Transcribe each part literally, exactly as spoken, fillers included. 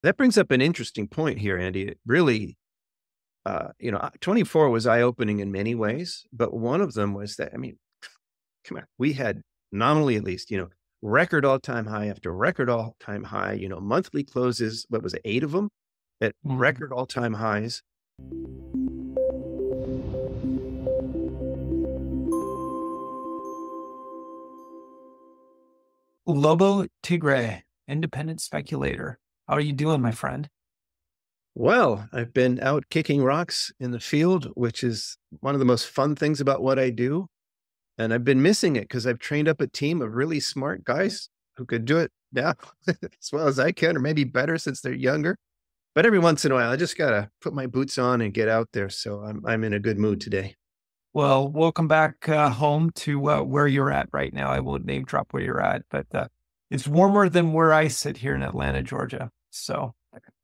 That brings up an interesting point here, Andy. It really, uh, you know, twenty-four was eye-opening in many ways, but one of them was that, I mean, come on, we had nominally at least, you know, record all-time high after record all-time high, you know, monthly closes, what was it, eight of them at Mhm. record all-time highs. Lobo Tigre, independent speculator. How are you doing, my friend? Well, I've been out kicking rocks in the field, which is one of the most fun things about what I do. And I've been missing it because I've trained up a team of really smart guys who could do it now as well as I can, or maybe better since they're younger. But every once in a while, I just gotta put my boots on and get out there. So I'm I'm in a good mood today. Well, welcome back uh, home to uh, where you're at right now. I won't name drop where you're at, but uh, it's warmer than where I sit here in Atlanta, Georgia. So,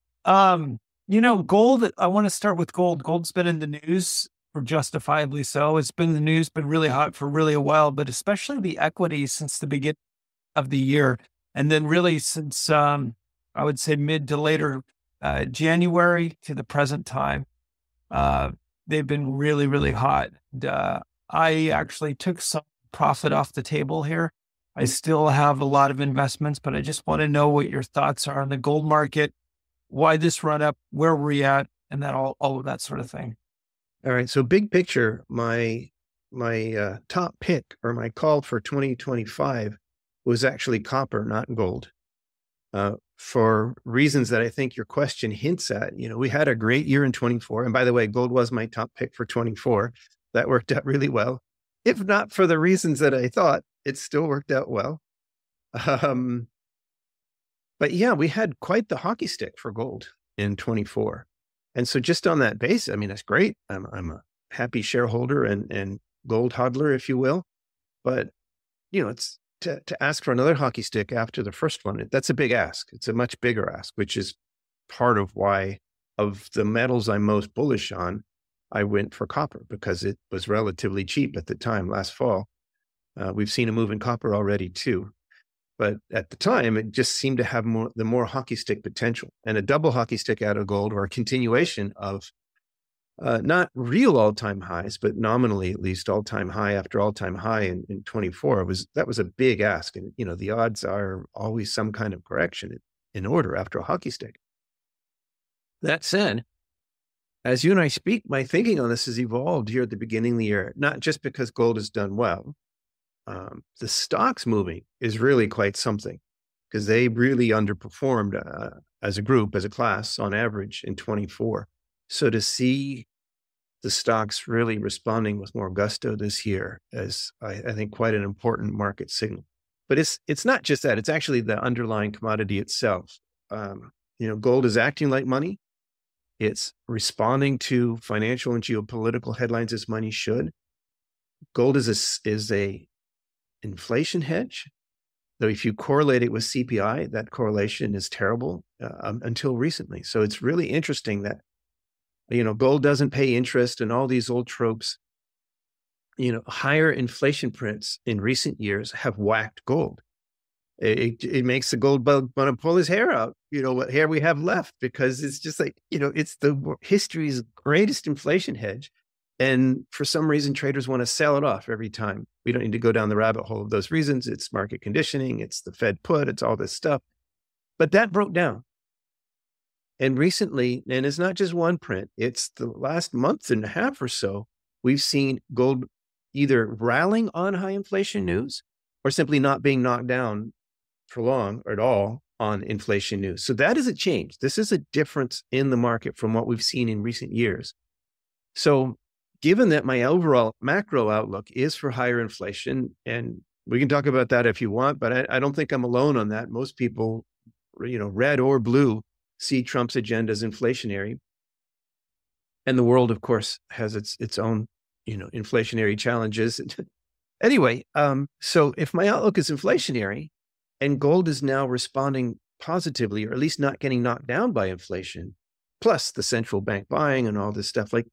um, you know, gold, I want to start with gold. Gold's been in the news for justifiably so. It's been in the news, been really hot for really a while, but especially the equities since the beginning of the year. And then really since, um, I would say mid to later uh, January to the present time. Uh, they've been really, really hot. And, uh, I actually took some profit off the table here. I still have a lot of investments, but I just want to know what your thoughts are on the gold market, why this run up, where we're at, and then all, all of that sort of thing. All right. So big picture, my my uh, top pick or my call for twenty twenty-five was actually copper, not gold. Uh, for reasons that I think your question hints at. You know, we had a great year in twenty-four. And by the way, gold was my top pick for twenty-four. That worked out really well. If not for the reasons that I thought, it still worked out well. Um, but yeah, we had quite the hockey stick for gold in twenty-four. And so just on that base, I mean, that's great. I'm, I'm a happy shareholder and, and gold hodler, if you will. But, you know, it's to, to ask for another hockey stick after the first one, that's a big ask. It's a much bigger ask, which is part of why, of the metals I'm most bullish on, I went for copper because it was relatively cheap at the time last fall. Uh, we've seen a move in copper already too. But at the time, it just seemed to have more the more hockey stick potential, and a double hockey stick out of gold, or a continuation of uh, not real all-time highs, but nominally at least all-time high after all-time high in, in twenty-four was that was a big ask. And you know, the odds are always some kind of correction in, in order after a hockey stick. That said, as you and I speak, my thinking on this has evolved here at the beginning of the year, not just because gold has done well. Um, the stocks moving is really quite something because they really underperformed uh, as a group, as a class on average in twenty-four. So to see the stocks really responding with more gusto this year is, I, I think, quite an important market signal. But it's it's not just that; it's actually the underlying commodity itself. Um, you know, gold is acting like money. It's responding to financial and geopolitical headlines as money should. Gold is a is a inflation hedge, though if you correlate it with C P I, that correlation is terrible uh, um, until recently. So it's really interesting that, you know, gold doesn't pay interest and all these old tropes. You know, higher inflation prints in recent years have whacked gold. It, it makes the gold bug want to pull his hair out, you know, what hair we have left, because it's just like, you know, it's the history's greatest inflation hedge. And for some reason, traders want to sell it off every time. We don't need to go down the rabbit hole of those reasons. It's market conditioning, it's the Fed put, it's all this stuff. But that broke down. And recently, and it's not just one print, it's the last month and a half or so, we've seen gold either rallying on high inflation news or simply not being knocked down for long or at all on inflation news. So that is a change. This is a difference in the market from what we've seen in recent years. So given that my overall macro outlook is for higher inflation, and we can talk about that if you want, but I, I don't think I'm alone on that. Most people, you know, red or blue, see Trump's agenda as inflationary. And the world, of course, has its its own, you know, inflationary challenges. Anyway, um, so if my outlook is inflationary and gold is now responding positively, or at least not getting knocked down by inflation, plus the central bank buying and all this stuff, like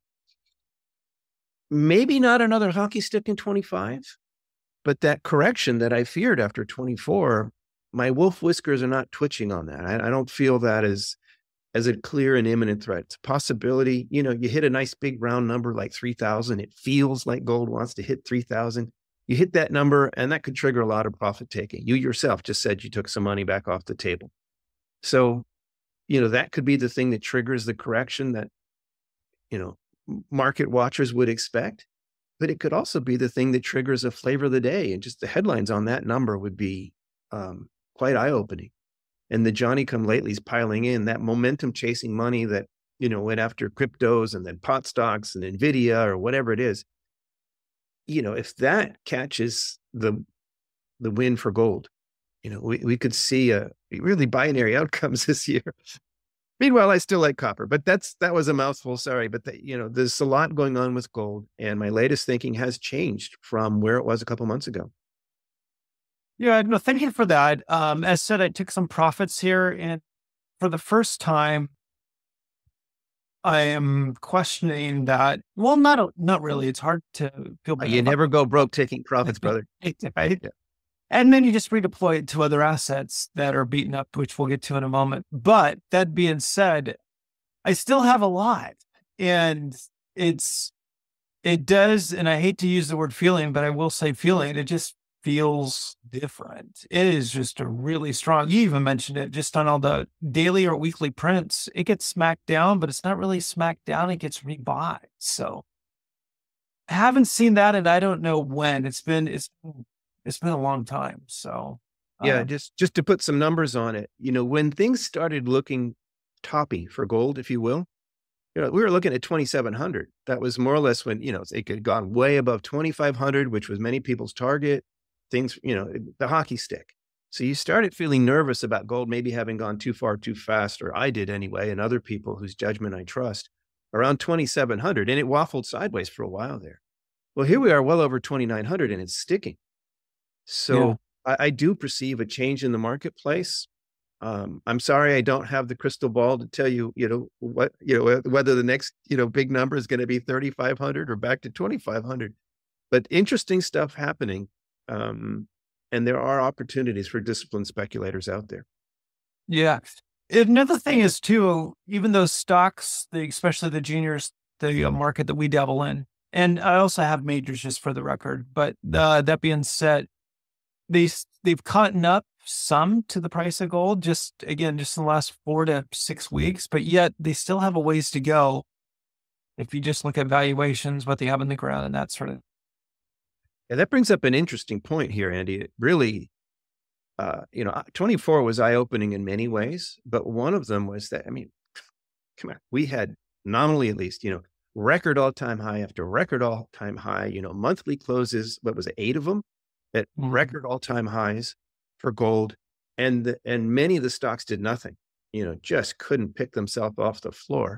maybe not another hockey stick in twenty-five, but that correction that I feared after twenty-four, my wolf whiskers are not twitching on that. I, I don't feel that as as a clear and imminent threat. It's a possibility. You know, you hit a nice big round number like three thousand. It feels like gold wants to hit three thousand. You hit that number and that could trigger a lot of profit taking. You yourself just said you took some money back off the table. So, you know, that could be the thing that triggers the correction that, you know, market watchers would expect. But it could also be the thing that triggers a flavor of the day. And just the headlines on that number would be um, quite eye-opening. And the Johnny come latelys piling in, that momentum chasing money that, you know, went after cryptos and then pot stocks and NVIDIA or whatever it is. You know, if that catches the the win for gold, you know, we, we could see a really binary outcomes this year. Meanwhile, I still like copper, but that's that was a mouthful. Sorry, but the, you know, there's a lot going on with gold, and my latest thinking has changed from where it was a couple months ago. Yeah, no, thank you for that. Um, as said, I took some profits here, and for the first time, I am questioning that. Well, not not really. It's hard to feel bad. You never go broke taking profits, brother. Right? Yeah. And then you just redeploy it to other assets that are beaten up, which we'll get to in a moment. But that being said, I still have a lot, and it's it does. And I hate to use the word feeling, but I will say feeling. It just feels different. It is just a really strong, you even mentioned it just on all the daily or weekly prints, it gets smacked down, but it's not really smacked down. It gets rebought. So I haven't seen that. And I don't know when. It's been, it's, it's been a long time. So yeah, um, just, just to put some numbers on it, you know, when things started looking toppy for gold, if you will, you know, we were looking at twenty-seven hundred. That was more or less when, you know, it had gone way above twenty-five hundred, which was many people's target. Things, you know, the hockey stick. So you started feeling nervous about gold maybe having gone too far too fast, or I did anyway, and other people whose judgment I trust, around twenty-seven hundred, and it waffled sideways for a while there. Well, here we are well over twenty-nine hundred and it's sticking. So yeah. I, I do perceive a change in the marketplace. Um, I'm sorry, I don't have the crystal ball to tell you, you know, what, you know, whether the next, you know, big number is going to be thirty-five hundred or back to twenty-five hundred, but interesting stuff happening. Um, and there are opportunities for disciplined speculators out there. Yeah. Another thing is too, even those stocks, the, especially the juniors, the uh, market that we dabble in, and I also have majors just for the record, but uh, that being said, they, they've caught up some to the price of gold, just again, just in the last four to six weeks, but yet they still have a ways to go. If you just look at valuations, what they have in the ground and that sort of. Yeah, that brings up an interesting point here, Andy. It really, uh, you know, twenty-four was eye-opening in many ways, but one of them was that, I mean, come on, we had nominally at least, you know, record all-time high after record all-time high, you know, monthly closes, what was it, eight of them at mm-hmm. record all-time highs for gold. And, the, and many of the stocks did nothing, you know, just couldn't pick themselves off the floor.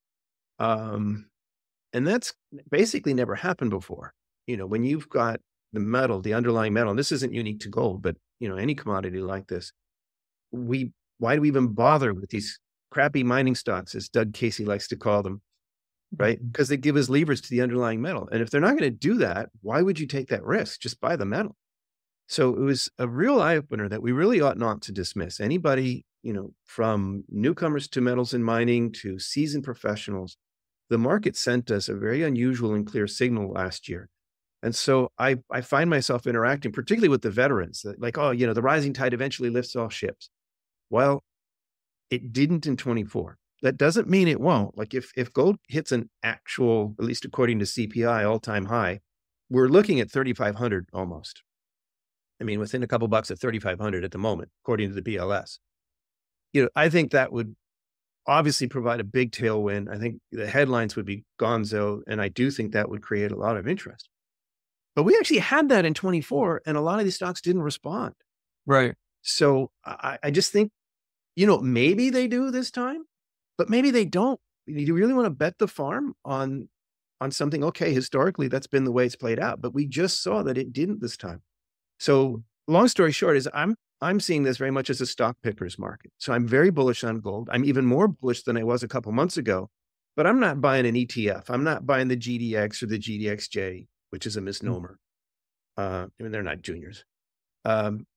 Um, and that's basically never happened before. You know, when you've got the metal, the underlying metal, and this isn't unique to gold, but, you know, any commodity like this, we, why do we even bother with these crappy mining stocks, as Doug Casey likes to call them, right? Because they give us levers to the underlying metal. And if they're not going to do that, why would you take that risk? Just buy the metal. So it was a real eye opener that we really ought not to dismiss. Anybody, you know, from newcomers to metals and mining to seasoned professionals, the market sent us a very unusual and clear signal last year. And so I, I find myself interacting, particularly with the veterans, that like, oh, you know, the rising tide eventually lifts all ships. Well, it didn't in twenty-four. That doesn't mean it won't. Like if, if gold hits an actual, at least according to C P I, all-time high, we're looking at thirty-five hundred almost. I mean, within a couple bucks at thirty-five hundred at the moment, according to the B L S. You know, I think that would obviously provide a big tailwind. I think the headlines would be gonzo, and I do think that would create a lot of interest. But we actually had that in twenty-four, and a lot of these stocks didn't respond. Right. So I, I just think, you know, maybe they do this time, but maybe they don't. Do you really want to bet the farm on, on something? Okay, historically, that's been the way it's played out, but we just saw that it didn't this time. So long story short is I'm, I'm seeing this very much as a stock picker's market. So I'm very bullish on gold. I'm even more bullish than I was a couple months ago, but I'm not buying an E T F. I'm not buying the G D X or the G D X J, which is a misnomer. Uh, I mean, they're not juniors. Um,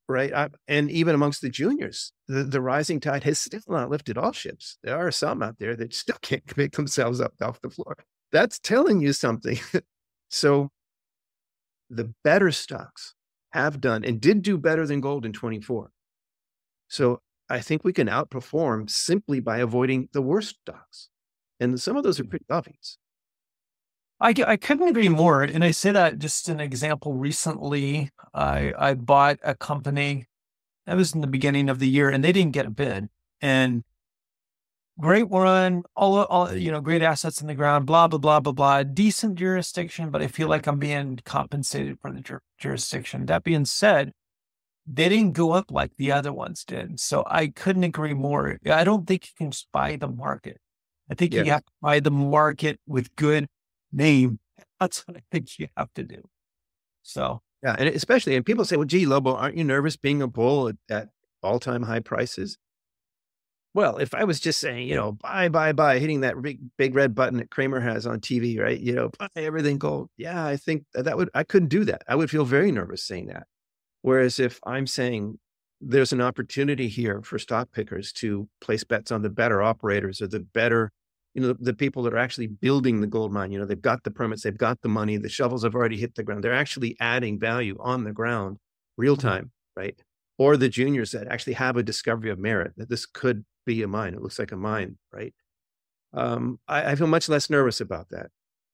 right? I, and even amongst the juniors, the, the rising tide has still not lifted all ships. There are some out there that still can't pick themselves up off the floor. That's telling you something. So the better stocks have done and did do better than gold in twenty-four. So I think we can outperform simply by avoiding the worst stocks. And some of those are pretty obvious. I, I couldn't agree more. And I say that just an example. Recently, I, I bought a company that was in the beginning of the year and they didn't get a bid. And great run, all, all, you know, great assets in the ground, blah, blah, blah, blah, blah, decent jurisdiction, but I feel like I'm being compensated for the jur- jurisdiction. That being said, they didn't go up like the other ones did. So I couldn't agree more. I don't think you can just buy the market. I think Yes. you have to buy the market with good name. That's what I think you have to do. So, Yeah. And especially, and people say, well, gee, Lobo, aren't you nervous being a bull at, at all-time high prices? Well, if I was just saying, you know, buy, buy, buy, hitting that big, big red button that Kramer has on T V, right? You know, buy everything gold. Yeah, I think that, that would, I couldn't do that. I would feel very nervous saying that. Whereas if I'm saying there's an opportunity here for stock pickers to place bets on the better operators or the better, you know, the, the people that are actually building the gold mine, you know, they've got the permits, they've got the money, the shovels have already hit the ground. They're actually adding value on the ground real time, right? Or the juniors that actually have a discovery of merit that this could be a mine. It looks like a mine, right? Um, I, I feel much less nervous about that.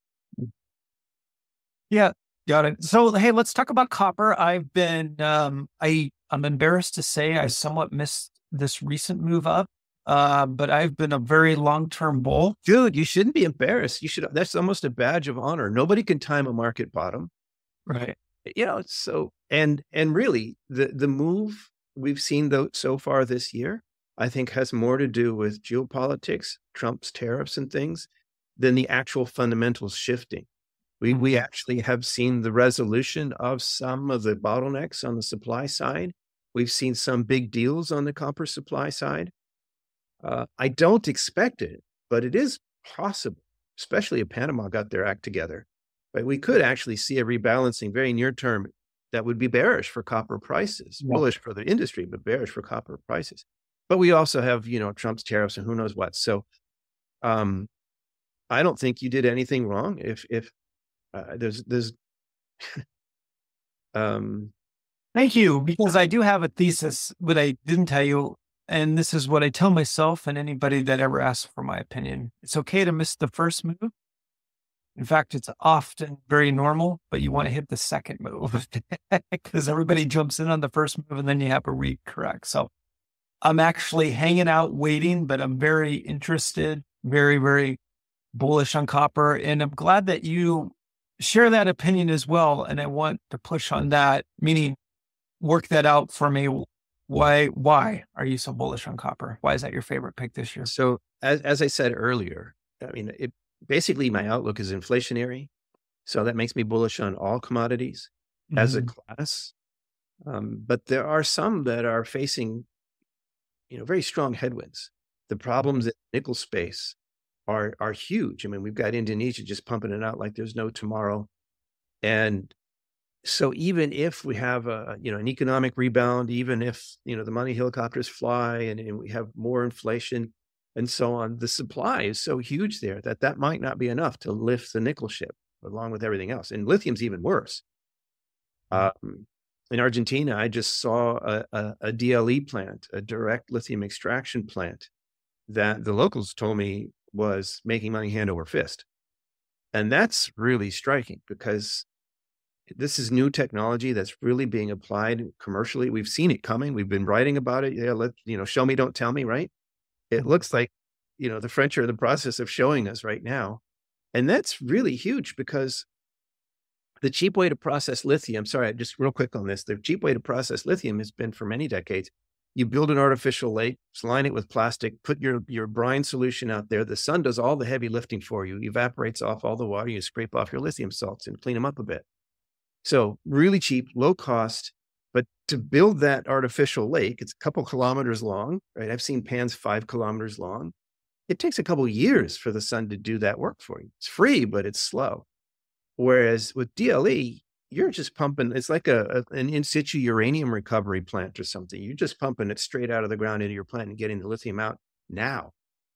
yeah, got it. So, hey, let's talk about copper. I've been, um, I, I'm embarrassed to say I somewhat missed this recent move up, uh, but I've been a very long-term bull. Dude, you shouldn't be embarrassed. You should, that's almost a badge of honor. Nobody can time a market bottom. Right. You know, so, and, and really the, the move we've seen though so far this year, I think has more to do with geopolitics, Trump's tariffs and things than the actual fundamentals shifting. We, we actually have seen the resolution of some of the bottlenecks on the supply side. We've seen some big deals on the copper supply side. Uh, I don't expect it, but it is possible, especially if Panama got their act together. But we could actually see a rebalancing very near term that would be bearish for copper prices, Yeah. bullish for the industry, but bearish for copper prices. But we also have, you know, Trump's tariffs and who knows what. So um, I don't think you did anything wrong. If, if uh, there's, there's, um, Thank you, because I do have a thesis, but I didn't tell you. And this is what I tell myself and anybody that ever asks for my opinion. It's okay to miss the first move. In fact, it's often very normal, but you want to hit the second move because everybody jumps in on the first move and then you have a read correct. So I'm actually hanging out waiting, but I'm very interested, very, very bullish on copper. And I'm glad that you share that opinion as well. And I want to push on that, meaning work that out for me. Why, why are you so bullish on copper? Why is that your favorite pick this year? So as, as I said earlier, I mean, it basically my outlook is inflationary. So that makes me bullish on all commodities mm-hmm. as a class. Um, but there are some that are facing, you know, very strong headwinds. The problems in the nickel space are, are huge. I mean, we've got Indonesia just pumping it out like there's no tomorrow. And so even if we have a, you know, an economic rebound, even if, you know, the money helicopters fly and, and we have more inflation and so on, the supply is so huge there that that might not be enough to lift the nickel ship along with everything else. And lithium's even worse. Um, in Argentina, I just saw a, a, a D L E plant, a direct lithium extraction plant that the locals told me was making money hand over fist. And that's really striking because this is new technology that's really being applied commercially. We've seen it coming. We've been writing about it. Yeah, let, you know, show me, don't tell me, right? It looks like, you know, the French are in the process of showing us right now. And that's really huge because the cheap way to process lithium, sorry, just real quick on this, the cheap way to process lithium has been for many decades. You build an artificial lake, line it with plastic, put your, your brine solution out there. The sun does all the heavy lifting for you, evaporates off all the water, you scrape off your lithium salts and clean them up a bit. So really cheap, low cost, but to build that artificial lake, it's a couple kilometers long, right? I've seen pans five kilometers long. It takes a couple of years for the sun to do that work for you. It's free, but it's slow. Whereas with D L E, you're just pumping. It's like a, a an in situ uranium recovery plant or something. You're just pumping it straight out of the ground into your plant and getting the lithium out now.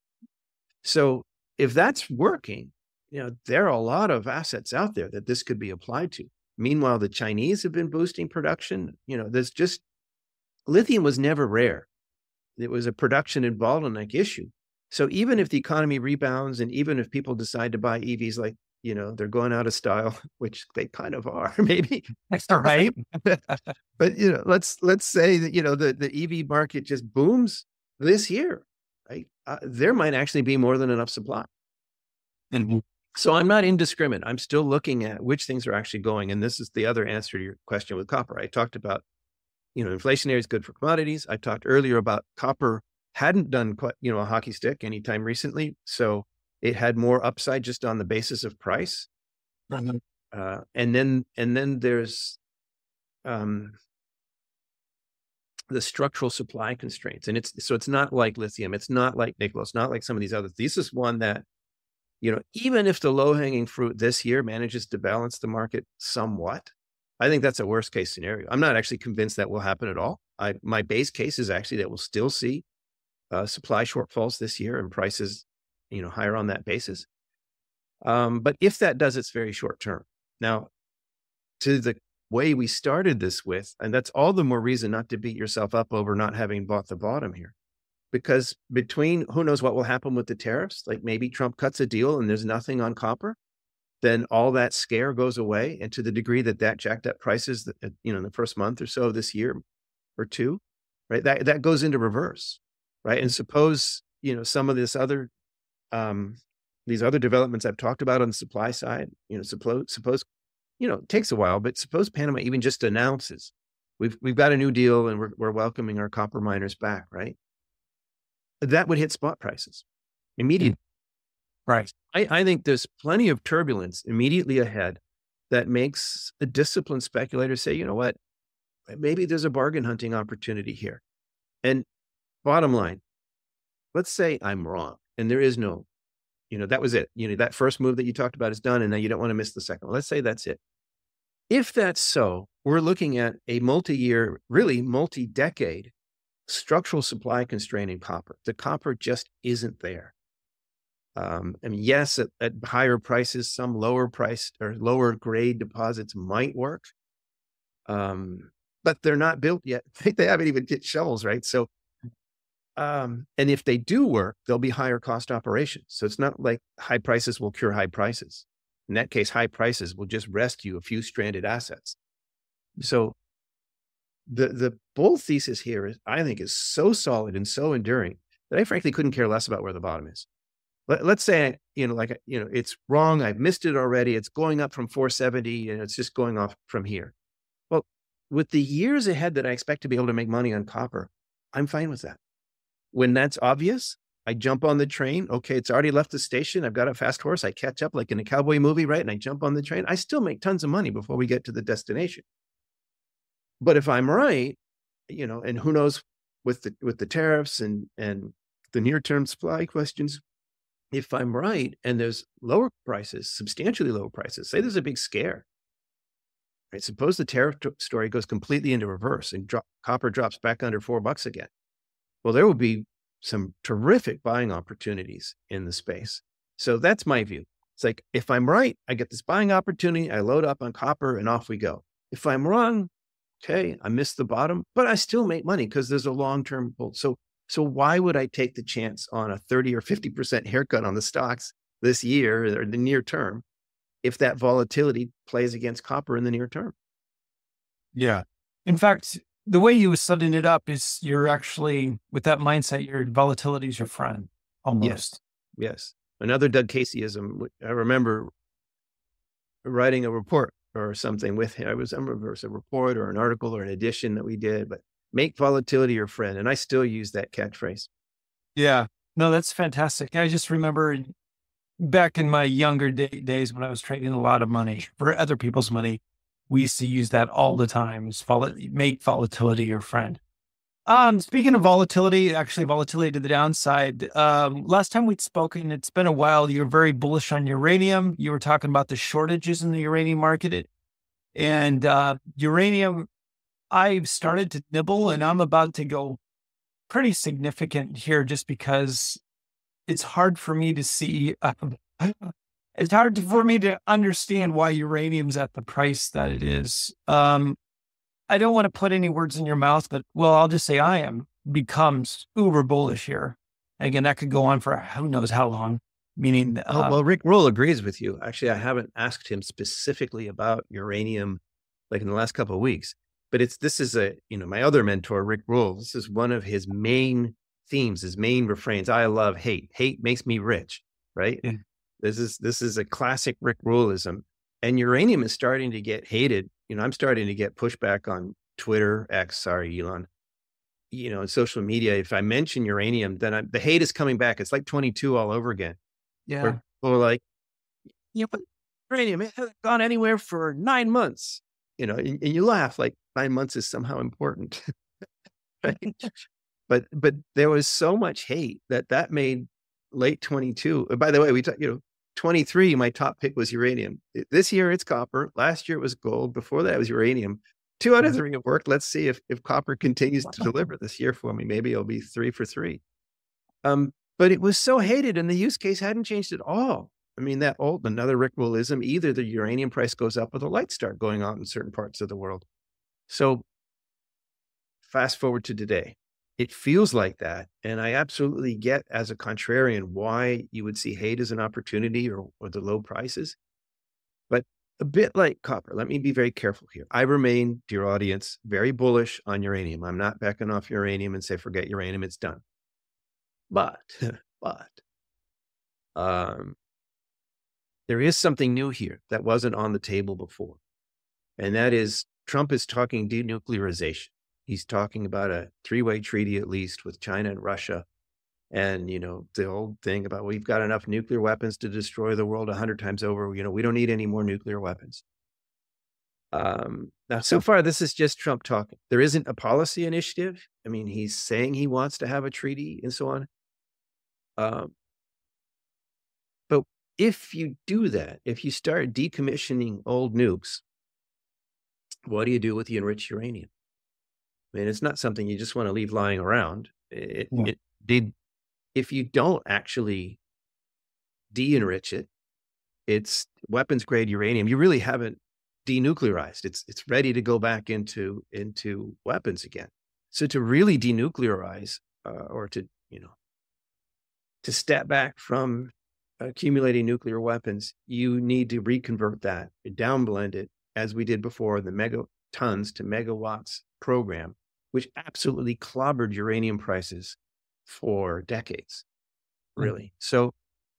So if that's working, you know, there are a lot of assets out there that this could be applied to. Meanwhile, the Chinese have been boosting production. You know, there's just, lithium was never rare. It was a production and bottleneck issue. So even if the economy rebounds and even if people decide to buy E Vs, like, you know, they're going out of style, which they kind of are, maybe. That's all right. But, you know, let's, let's say that, you know, the, the E V market just booms this year, right? Uh, there might actually be more than enough supply. Mm-hmm. So I'm not indiscriminate. I'm still looking at which things are actually going. And this is the other answer to your question with copper. I talked about, you know, inflationary is good for commodities. I talked earlier about copper hadn't done quite, you know, a hockey stick anytime recently. So it had more upside just on the basis of price. Mm-hmm. Uh, and then, and then there's um, the structural supply constraints. And it's, so it's not like lithium. It's not like nickel. It's not like some of these others. This is one that, you know, even if the low hanging fruit this year manages to balance the market somewhat, I think that's a worst case scenario. I'm not actually convinced that will happen at all. I, my base case is actually that we'll still see uh, supply shortfalls this year and prices, you know, higher on that basis. Um, but if that does, it's very short term. Now, to the way we started this with, and that's all the more reason not to beat yourself up over not having bought the bottom here. Because between who knows what will happen with the tariffs, like maybe Trump cuts a deal and there's nothing on copper, then all that scare goes away. And to the degree that that jacked up prices, that, you know, in the first month or so of this year or two, right, that, that goes into reverse, right? And suppose, you know, some of this other, um, these other developments I've talked about on the supply side, you know, suppose, suppose, you know, it takes a while, but suppose Panama even just announces, we've, we've got a new deal and we're, we're welcoming our copper miners back, right? That would hit spot prices immediately. Right. I, I think there's plenty of turbulence immediately ahead that makes a disciplined speculator say, you know what, maybe there's a bargain hunting opportunity here. And bottom line, let's say I'm wrong and there is no, you know, that was it. You know, that first move that you talked about is done and now you don't want to miss the second one. Let's say that's it. If that's so, we're looking at a multi-year, really multi-decade structural supply constraint in copper. The copper just isn't there. Um, I mean, yes, at, at higher prices, some lower priced or lower grade deposits might work, um, but they're not built yet. They haven't even hit shovels, right? So, um, and if they do work, they'll be higher cost operations. So it's not like high prices will cure high prices. In that case, high prices will just rescue a few stranded assets. So The the bull thesis here is, I think, is so solid and so enduring that I frankly couldn't care less about where the bottom is. Let, let's say, you know, like, you know, it's wrong. I've missed it already. It's going up from four seventy and it's just going off from here. Well, with the years ahead that I expect to be able to make money on copper, I'm fine with that. When that's obvious, I jump on the train. Okay, it's already left the station. I've got a fast horse. I catch up like in a cowboy movie, right? And I jump on the train. I still make tons of money before we get to the destination. But if I'm right, you know, and who knows with the with the tariffs and and the near-term supply questions, if I'm right and there's lower prices, substantially lower prices, say there's a big scare, right? Suppose the tariff story goes completely into reverse and drop, copper drops back under four bucks again. Well, there will be some terrific buying opportunities in the space. So that's my view. It's like, if I'm right, I get this buying opportunity, I load up on copper and off we go. If I'm wrong, okay, I missed the bottom, but I still make money because there's a long-term hold. So, so why would I take the chance on a thirty or fifty percent haircut on the stocks this year or the near term if that volatility plays against copper in the near term? Yeah. In fact, the way you were setting it up is you're actually, with that mindset, your volatility is your friend, almost. Yes. Yes. Another Doug Caseyism. I remember writing a report or something with him. I was, I remember it was a report or an article or an edition that we did, but make volatility your friend. And I still use that catchphrase. Yeah, no, that's fantastic. I just remember back in my younger day, days when I was trading a lot of money for other people's money, we used to use that all the time. Is vol- make volatility your friend. Um, speaking of volatility, actually volatility to the downside. Um, last time we'd spoken, it's been a while. You're very bullish on uranium. You were talking about the shortages in the uranium market. It, And uh, uranium, I've started to nibble, and I'm about to go pretty significant here just because it's hard for me to see. Uh, it's hard for me to understand why uranium's at the price that it is. Um, I don't want to put any words in your mouth, but well, I'll just say I am becomes uber bullish here. Again, that could go on for who knows how long. Meaning, uh, oh, well, Rick Rule agrees with you. Actually, I haven't asked him specifically about uranium, like in the last couple of weeks. But it's this is a you know my other mentor, Rick Rule. This is one of his main themes, his main refrains. I love hate. Hate makes me rich. Right. Yeah. This is this is a classic Rick Ruleism, and uranium is starting to get hated. You know, I'm starting to get pushback on Twitter, X. Sorry, Elon. You know, social media. If I mention uranium, then I, the hate is coming back. It's like twenty-two all over again. Yeah. Where people are like, you know, but uranium, it hasn't gone anywhere for nine months. You know, and, and you laugh like nine months is somehow important. Right? But but there was so much hate that that made late twenty-two. And by the way, we talk, you know, twenty-three, my top pick was uranium. This year it's copper. Last year it was gold. Before that it was uranium. Two out of three have worked. Let's see if if copper continues to deliver this year for me. Maybe it'll be three for three. Um, but it was so hated, and the use case hadn't changed at all. I mean, that old, another Rick Ruleism, either the uranium price goes up or the lights start going on in certain parts of the world. So fast forward to today, it feels like that. And I absolutely get, as a contrarian, why you would see hate as an opportunity or, or the low prices. But a bit like copper, let me be very careful here. I remain, dear audience, very bullish on uranium. I'm not backing off uranium and say, forget uranium, it's done. But, but, um, there is something new here that wasn't on the table before. And that is Trump is talking denuclearization. He's talking about a three-way treaty, at least, with China and Russia. And, you know, the old thing about we've got enough nuclear weapons to destroy the world a hundred times over. You know, we don't need any more nuclear weapons. Um, now, so far, this is just Trump talking. There isn't a policy initiative. I mean, he's saying he wants to have a treaty and so on. Um, but if you do that, if you start decommissioning old nukes, what do you do with the enriched uranium? I mean, it's not something you just want to leave lying around. It, Yeah. it did. If you don't actually de-enrich it, it's weapons grade uranium. You really haven't denuclearized. It's it's ready to go back into into weapons again. So to really denuclearize, uh, or to you know to step back from accumulating nuclear weapons, you need to reconvert that, downblend it, as we did before, the megatons to megawatts program, which absolutely clobbered uranium prices for decades, really. Mm-hmm. So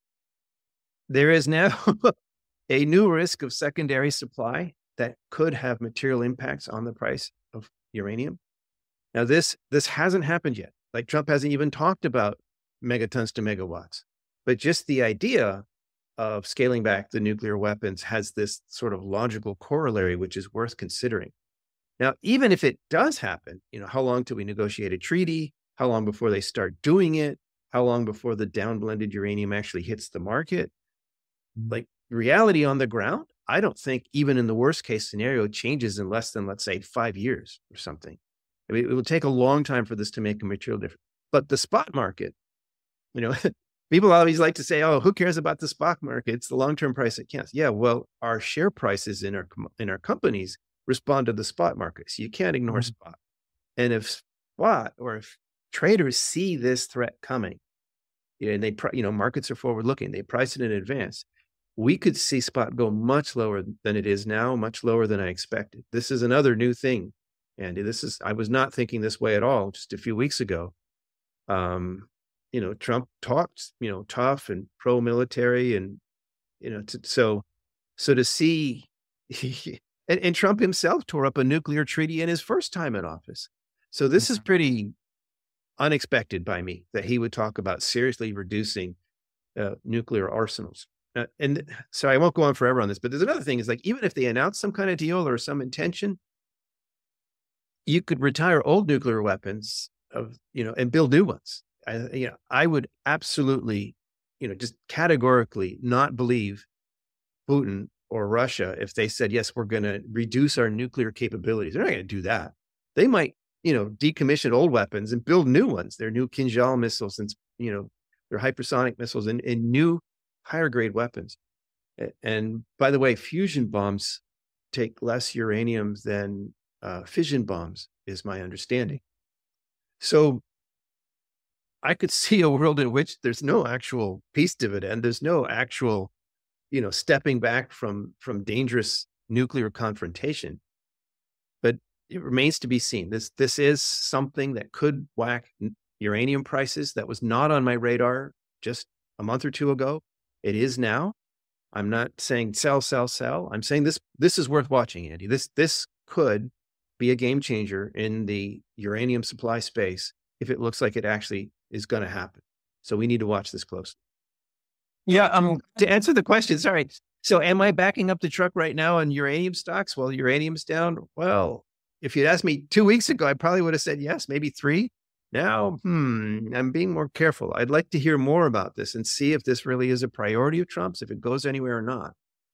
there is now a new risk of secondary supply that could have material impacts on the price of uranium. Now, this this hasn't happened yet. Like, Trump hasn't even talked about megatons to megawatts, but just the idea of scaling back the nuclear weapons has this sort of logical corollary, which is worth considering. Now, even if it does happen, you know, how long till we negotiate a treaty? How long before they start doing it? How long before the downblended uranium actually hits the market? Like, reality on the ground, I don't think even in the worst case scenario changes in less than, let's say, five years or something. I mean, it will take a long time for this to make a material difference. But the spot market, you know, people always like to say, oh, who cares about the spot market? It's the long-term price that counts. Yeah, well, our share prices in our in our companies respond to the spot market. So you can't ignore mm-hmm. spot. And if spot or if traders see this threat coming, you know, and they, you know, markets are forward-looking, they price it in advance, we could see spot go much lower than it is now, much lower than I expected. This is another new thing. And this is, I was not thinking this way at all just a few weeks ago. Um, you know, Trump talked, you know, tough and pro-military and, you know, to, so, so to see, and, and Trump himself tore up a nuclear treaty in his first time in office. So this is pretty unexpected by me that he would talk about seriously reducing uh, nuclear arsenals. Uh, and so I won't go on forever on this, but there's another thing is like, even if they announce some kind of deal or some intention, you could retire old nuclear weapons of, you know, and build new ones. I, you know, I would absolutely, you know, just categorically not believe Putin or Russia, if they said, yes, we're going to reduce our nuclear capabilities, they're not going to do that. They might, you know, decommission old weapons and build new ones. Their new Kinjal missiles and, you know, their hypersonic missiles and, and new higher grade weapons. And by the way, fusion bombs take less uranium than uh, fission bombs, is my understanding. So I could see a world in which there's no actual peace dividend. There's no actual, you know, stepping back from, from dangerous nuclear confrontation. But it remains to be seen. This, this is something that could whack uranium prices. That was not on my radar just a month or two ago. It is now. I'm not saying sell, sell, sell. I'm saying this, this is worth watching, Andy. This, this could be a game changer in the uranium supply space if it looks like it actually is going to happen. So we need to watch this closely. Yeah. Um, to answer the question, sorry. So am I backing up the truck right now on uranium stocks while uranium's down? Well, if you'd asked me two weeks ago, I probably would have said yes, maybe three. Now, hmm, I'm being more careful. I'd like to hear more about this and see if this really is a priority of Trump's, if it goes anywhere or not.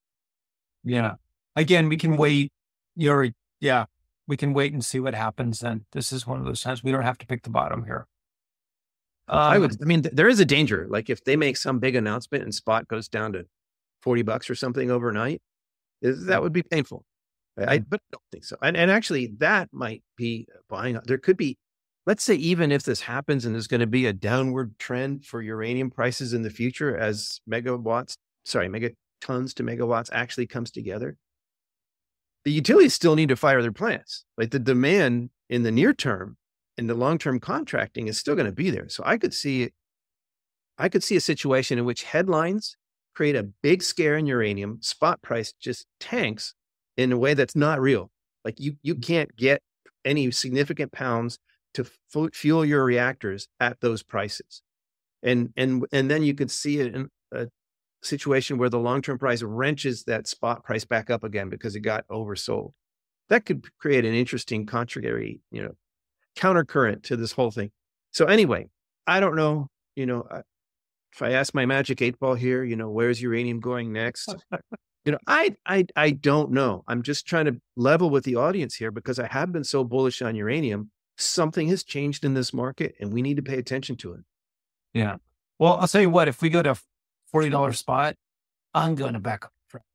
Yeah. Again, we can wait. You're, yeah, we can wait and see what happens then. This is one of those times we don't have to pick the bottom here. Um, I would, I mean, th- there is a danger. Like if they make some big announcement and spot goes down to forty bucks or something overnight, that would be painful. I, I but I don't think so. And, and actually that might be buying. There could be, let's say, even if this happens and there's going to be a downward trend for uranium prices in the future as megawatts, sorry, megatons to megawatts actually comes together, the utilities still need to fire their plants. Like the demand in the near term and the long-term contracting is still going to be there. So I could see, I could see a situation in which headlines create a big scare in uranium, spot price just tanks in a way that's not real. Like you, you can't get any significant pounds to f- fuel your reactors at those prices. And, and, and then you could see a, a situation where the long-term price wrenches that spot price back up again because it got oversold. That could create an interesting contrary, you know, countercurrent to this whole thing. So anyway, I don't know, you know, if I ask my magic eight ball here, you know, where's uranium going next? You know, I, I, I don't know. I'm just trying to level with the audience here because I have been so bullish on uranium. Something has changed in this market and we need to pay attention to it. Yeah. Well, I'll tell you what, if we go to forty dollars spot, I'm going to back up.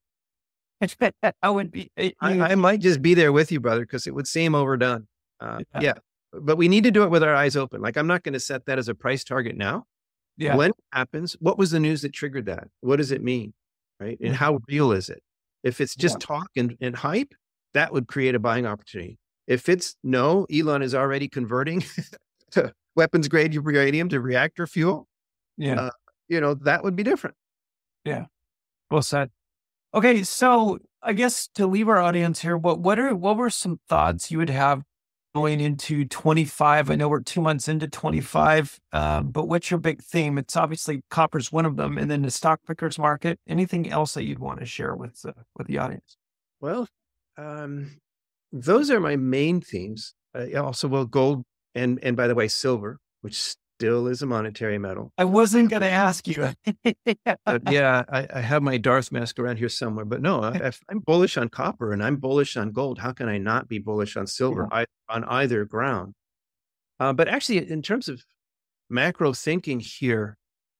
I would be, I, I might just be there with you, brother, because it would seem overdone. Uh, yeah. yeah. But we need to do it with our eyes open. Like I'm not going to set that as a price target now. Yeah. When it happens, what was the news that triggered that? What does it mean? Right. And how real is it? If it's just yeah. talk and, and hype, that would create a buying opportunity. If it's no, Elon is already converting weapons grade uranium to reactor fuel. Yeah. Uh, you know, that would be different. Yeah. Well said. Okay. So I guess to leave our audience here, what, what are, what were some thoughts you would have going into twenty-five? I know we're two months into twenty-five, um, but what's your big theme? It's obviously copper's one of them, and then the stock pickers market. Anything else that you'd want to share with uh, with the audience? Well, um, those are my main themes. Uh, also, well, gold and and by the way, silver, which still is a monetary metal. I wasn't going to ask you. uh, yeah, I, I have my Darth mask around here somewhere, but no, I, I'm bullish on copper and I'm bullish on gold. How can I not be bullish on silver yeah. I, on either ground? Uh, but actually, in terms of macro thinking here,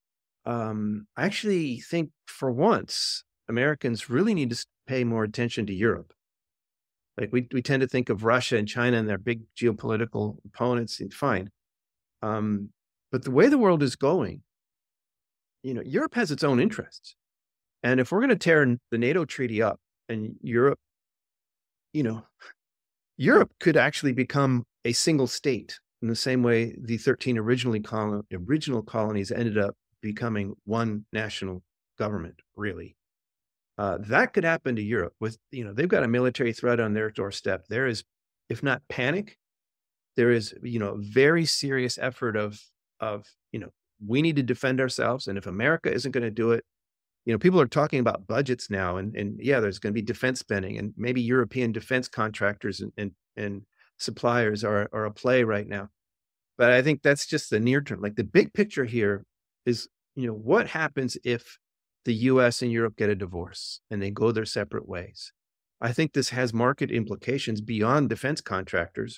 um, I actually think for once, Americans really need to pay more attention to Europe. Like we, we tend to think of Russia and China and their big geopolitical opponents, and fine. Um, But the way the world is going, you know, Europe has its own interests. And if we're going to tear the NATO treaty up and Europe, you know, Europe could actually become a single state in the same way the thirteen originally col- original colonies ended up becoming one national government, really. Uh, that could happen to Europe with, you know, they've got a military threat on their doorstep. There is, if not panic, there is, you know, a very serious effort of, of, you know, we need to defend ourselves. And if America isn't going to do it, you know, people are talking about budgets now and, and yeah, there's going to be defense spending and maybe European defense contractors and, and, and suppliers are, are a play right now. But I think that's just the near term. Like the big picture here is, you know, what happens if the U S and Europe get a divorce and they go their separate ways. I think this has market implications beyond defense contractors.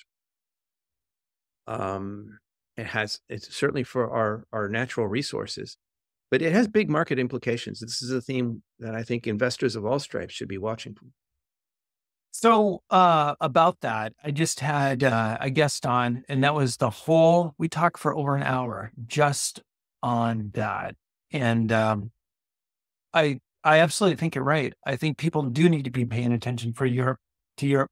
Um, it has, it's certainly for our, our natural resources, but it has big market implications. This is a theme that I think investors of all stripes should be watching for. So uh, about that, I just had uh, a guest on, and that was the whole, we talked for over an hour just on that. And um, I I absolutely think you're right. I think people do need to be paying attention for Europe to Europe.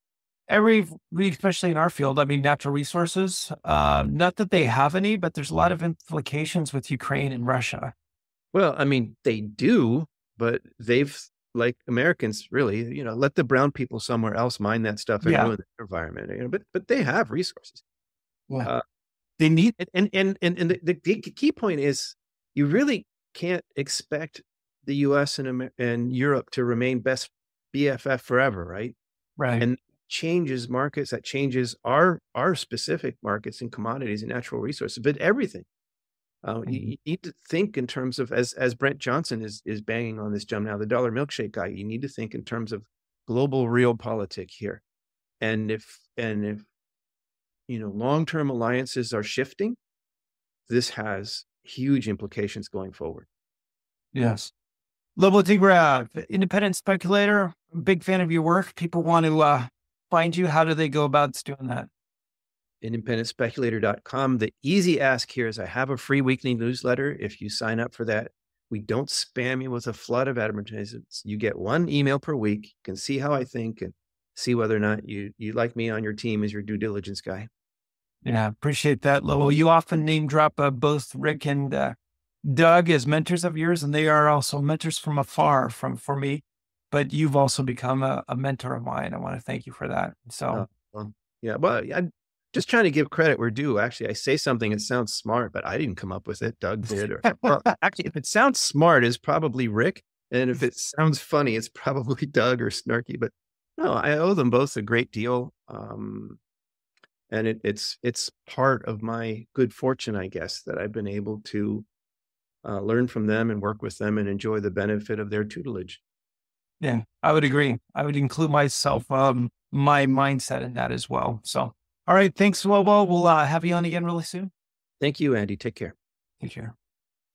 Every, especially in our field, I mean, natural resources, uh, not that they have any, but there's a lot of implications with Ukraine and Russia. Well, I mean, they do, but they've, like Americans, really, you know, let the brown people somewhere else mine that stuff and Yeah. ruin the environment. You know, but but they have resources. Yeah. Uh, They need, and and and and the, the key point is, you really can't expect the U S and Amer- and Europe to remain best B F F forever, right? right. And changes markets, that changes our our specific markets and commodities and natural resources, but everything. Uh, you, Mhm. you need to think in terms of, as as Brent Johnson is is banging on this drum now, the dollar milkshake guy. You need to think in terms of global realpolitik here, and if and if you know long term alliances are shifting, this has huge implications going forward. Yes. Lobo Tigra, independent speculator, big fan of your work. People want to uh, find you. How do they go about doing that? independent speculator dot com. The easy ask here is I have a free weekly newsletter. If you sign up for that, we don't spam you with a flood of advertisements. You get one email per week. You can see how I think and see whether or not you, you like me on your team as your due diligence guy. Yeah, appreciate that, Lobo. You often name drop uh, both Rick and uh, Doug as mentors of yours, and they are also mentors from afar from for me. But you've also become a, a mentor of mine. I want to thank you for that. So, Uh, well, yeah, well, I'm just trying to give credit where due. Actually, I say something that sounds smart, but I didn't come up with it. Doug did. Or, well, actually, if it sounds smart, it's probably Rick. And if it sounds funny, it's probably Doug or snarky. But no, I owe them both a great deal. Um, and it, it's it's part of my good fortune, I guess, that I've been able to uh, learn from them and work with them and enjoy the benefit of their tutelage. yeah, I would agree. I would include myself, um, my mindset in that as well. So, all right. Thanks, Lobo. We'll uh, have you on again really soon. Thank you, Andy. Take care. Take care.